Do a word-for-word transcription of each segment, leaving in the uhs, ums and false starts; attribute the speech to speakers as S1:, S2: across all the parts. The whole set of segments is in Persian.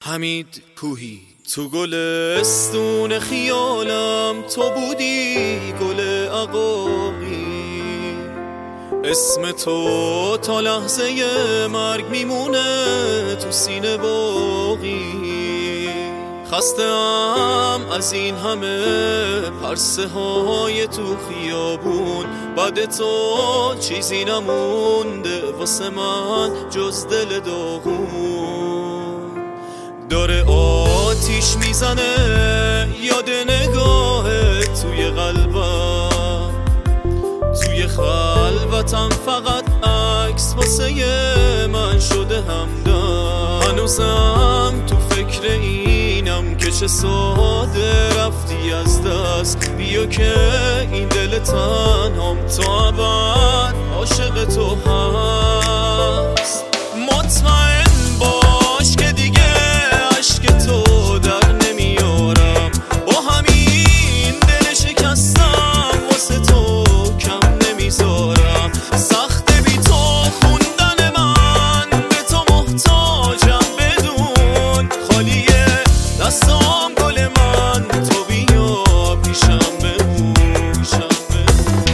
S1: حمید کوهی. تو گلستون خیالم تو بودی گل عقاقی، اسم تو تا لحظه مرگ میمونه تو سینه باقی. خسته‌ام از این همه پرسه های تو خیابون، بعد تو چیزی نمونده واسه من جز دل داغون. داره آتیش میزنه یاد نگاهت توی قلبم، توی خلوتم فقط عکس واسه من شده همدم. هنوزم تو فکر اینم که چه ساده رفتی از دست، بیا که این دل تنهام تا ابد عاشق تو هست. مطمئن باش که دیگه عشق تو در نمیارم، با همین دل شکستم واسه تو کم نمیذارم. سخت بی تو خوندن من، به تو محتاجم بدون خالیه دستام گل من، تو بیا پیشم بمون پیشم بمون.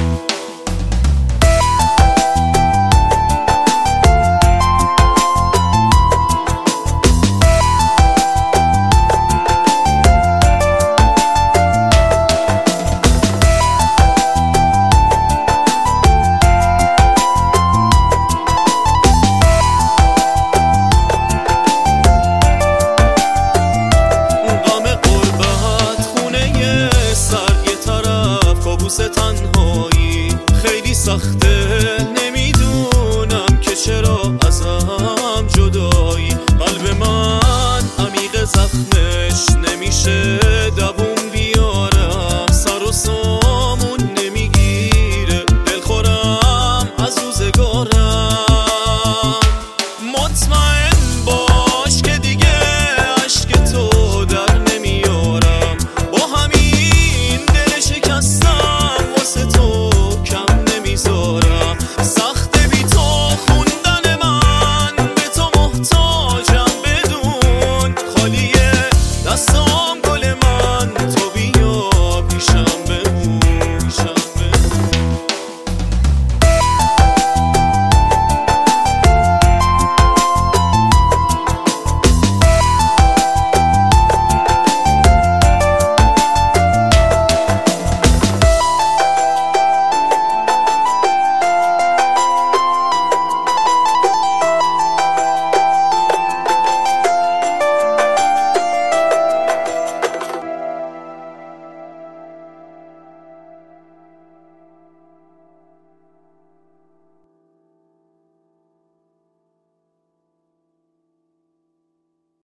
S1: تنهایی خیلی سخته